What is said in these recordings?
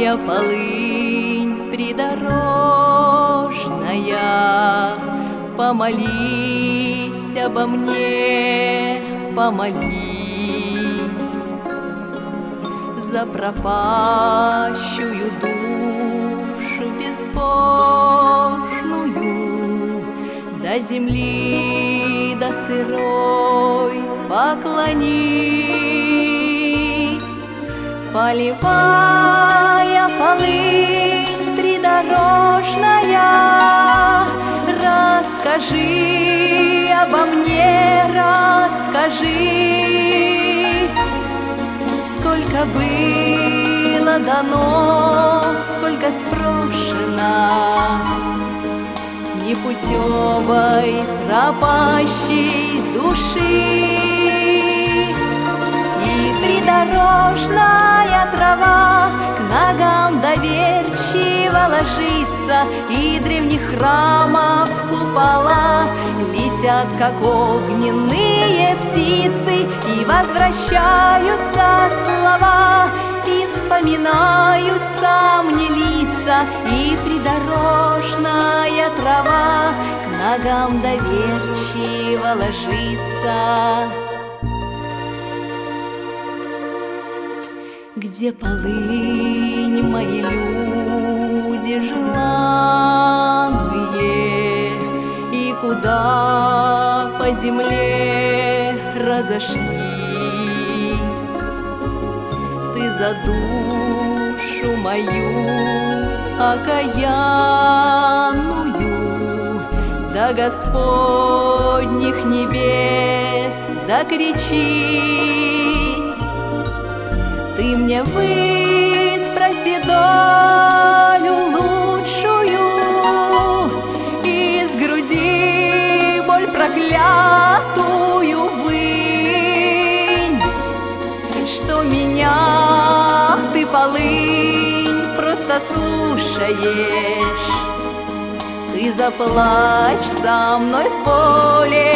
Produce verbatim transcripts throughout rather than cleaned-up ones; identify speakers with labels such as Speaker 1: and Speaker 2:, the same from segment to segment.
Speaker 1: моя полынь придорожная, помолись обо мне, помолись за пропащую душу безбожную, до земли, до сырой поклонись. Полевая полынь придорожная, расскажи обо мне, расскажи, сколько было дано, сколько спрошено с непутевой пропащей души. И придорожная трава к ногам доверчиво ложится, и древних храмов купола летят, как огненные птицы, и возвращаются слова, и вспоминаются мне лица, и придорожная трава к ногам доверчиво ложится. Где полынь, мои люди желанные, и куда по земле разошлись? Ты за душу мою окаянную до Господних небес докричись. Ты мне выспроси долю лучшую, из груди боль проклятую вынь, что меня ты, полынь, просто слушаешь. Ты заплачь со мной в поле,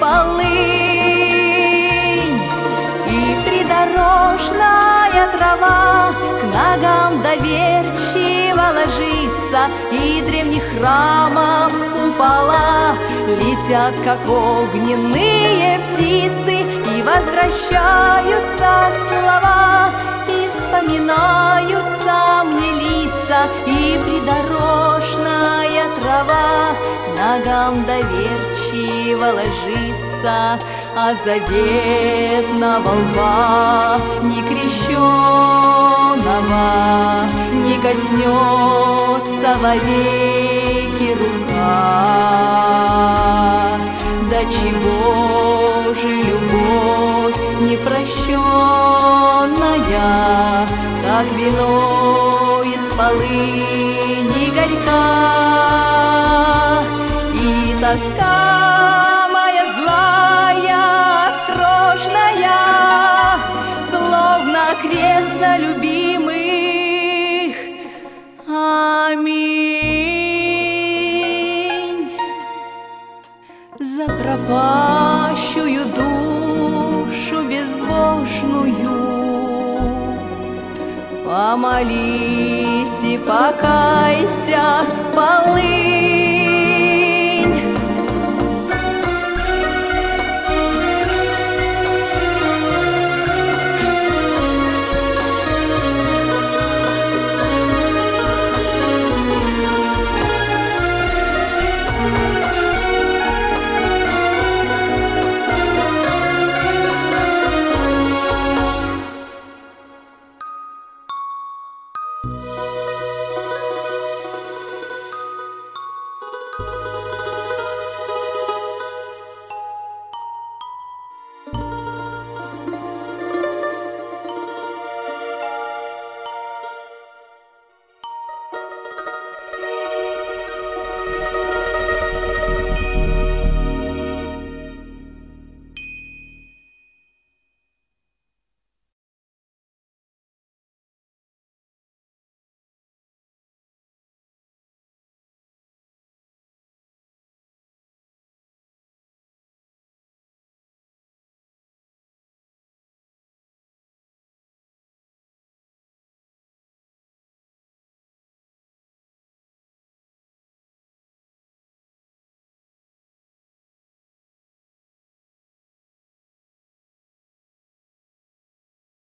Speaker 1: полынь, и придорожная трава к ногам доверчиво ложится, и древних храмов купола летят, как огненные птицы, и возвращаются слова, и вспоминаются мне лица, и придорожная трава к ногам доверчиво ложится. А заветного лба некрещенного не коснется вовеки рука. До чего же любовь непрощенная, как вино из полыни горька, и тоска крестно любимых. Аминь. За пропащую душу безбожную помолись и покайся, полынь.